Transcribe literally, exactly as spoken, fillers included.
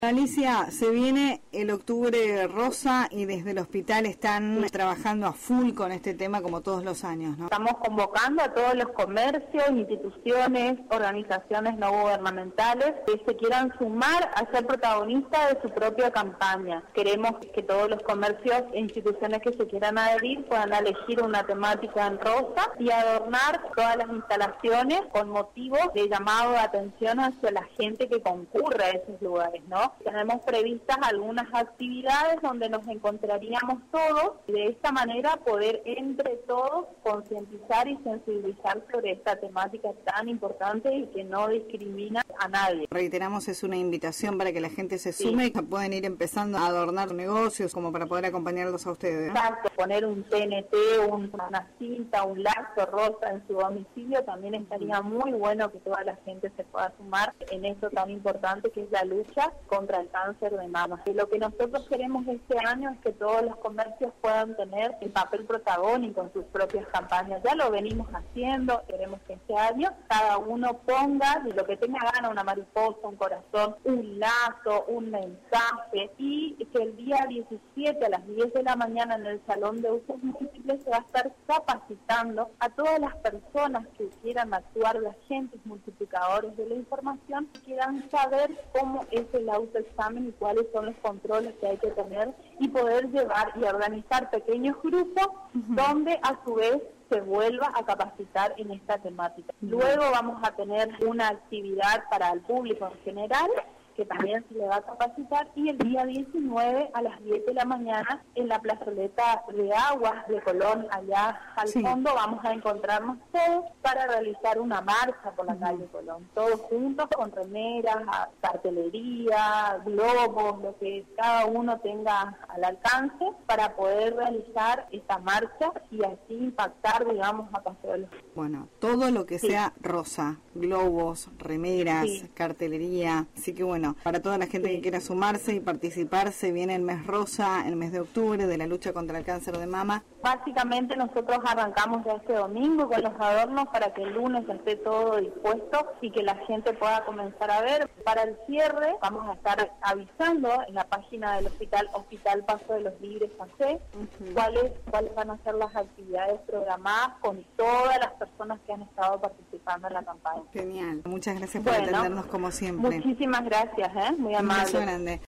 Alicia, se viene el octubre rosa y desde el hospital están trabajando a full con este tema como todos los años, ¿no? Estamos convocando a todos los comercios, instituciones, organizaciones no gubernamentales que se quieran sumar a ser protagonistas de su propia campaña. Queremos que todos los comercios e instituciones que se quieran adherir puedan elegir una temática en rosa y adornar todas las instalaciones con motivo de llamado de atención hacia la gente que concurre a esos lugares, ¿no? Tenemos previstas algunas actividades donde nos encontraríamos todos y de esta manera poder entre todos concientizar y sensibilizar sobre esta temática tan importante y que no discrimina a nadie. Reiteramos, es una invitación para que la gente se sume sí. y pueden ir empezando a adornar negocios como para poder acompañarlos a ustedes, ¿no? Exacto, poner un T N T, un, una cinta, un lazo rosa en su domicilio también estaría muy bueno que toda la gente se pueda sumar en esto tan importante que es la lucha con contra el cáncer de mama. Y lo que nosotros queremos este año es que todos los comercios puedan tener el papel protagónico en sus propias campañas. Ya lo venimos haciendo, queremos que este año cada uno ponga de lo que tenga gana, una mariposa, un corazón, un lazo, un mensaje, y que el día diecisiete a las diez de la mañana en el Salón de Usos Múltiples se va a estar capacitando a todas las personas que quieran actuar de agentes multiplicadores de la información, que quieran saber cómo es el autoexamen y cuáles son los controles que hay que tener y poder llevar y organizar pequeños grupos uh-huh. donde a su vez se vuelva a capacitar en esta temática. Uh-huh. Luego vamos a tener una actividad para el público en general que también se le va a capacitar, y el día diecinueve a las diez de la mañana en la plazoleta de Aguas de Colón, allá al sí. fondo, vamos a encontrarnos todos para realizar una marcha por la uh-huh. calle Colón, todos juntos con remeras, cartelería, globos, lo que cada uno tenga al alcance para poder realizar esta marcha y así impactar, digamos, a Paseo de los... Bueno, todo lo que sí. sea rosa, globos, remeras, sí. cartelería, así que bueno, para toda la gente sí. que quiera sumarse y participar, se viene el mes rosa, el mes de octubre de la lucha contra el cáncer de mama. Básicamente nosotros arrancamos ya este domingo con los adornos para que el lunes esté todo dispuesto y que la gente pueda comenzar a ver. Para el cierre vamos a estar avisando en la página del hospital, Hospital Paso de los Libres A C, uh-huh. cuáles, cuáles van a ser las actividades programadas con todas las personas que han estado participando en la campaña. Genial, muchas gracias por bueno, atendernos como siempre. Muchísimas gracias, ¿eh? Muy amable. Un beso grande.